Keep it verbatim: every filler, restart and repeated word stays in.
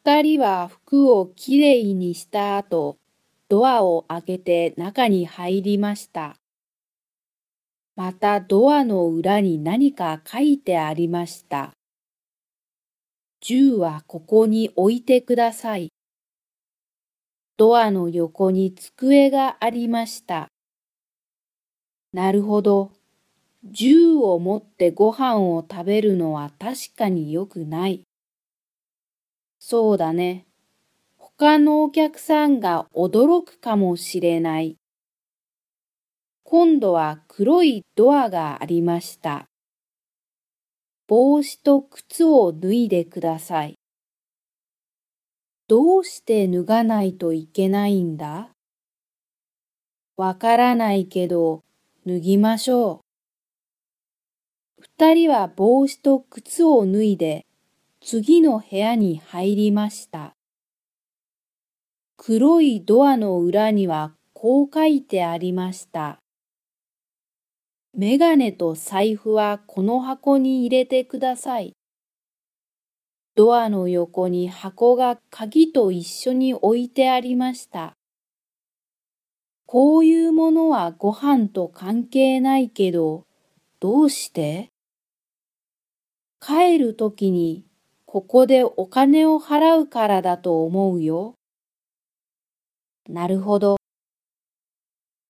二人は服をきれいにした後、ドアを開けて中に入りました。またドアの裏に何か書いてありました。銃はここに置いてください。ドアの横に机がありました。なるほど。銃を持ってご飯を食べるのは確かに良くない。そうだね。他のお客さんが驚くかもしれない。今度は黒いドアがありました。帽子と靴を脱いでください。どうして脱がないといけないんだ？わからないけど、脱ぎましょう。二人は帽子と靴を脱いで、次の部屋に入りました。黒いドアの裏にはこう書いてありました。メガネと財布はこの箱に入れてください。ドアの横に箱が鍵と一緒に置いてありました。こういうものはご飯と関係ないけど、どうして？帰るときにここでお金を払うからだと思うよ。なるほど。